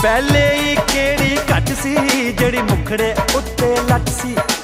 पहले ही केड़ी घट सी जेड़ी मुखड़े उत्ते लट सी।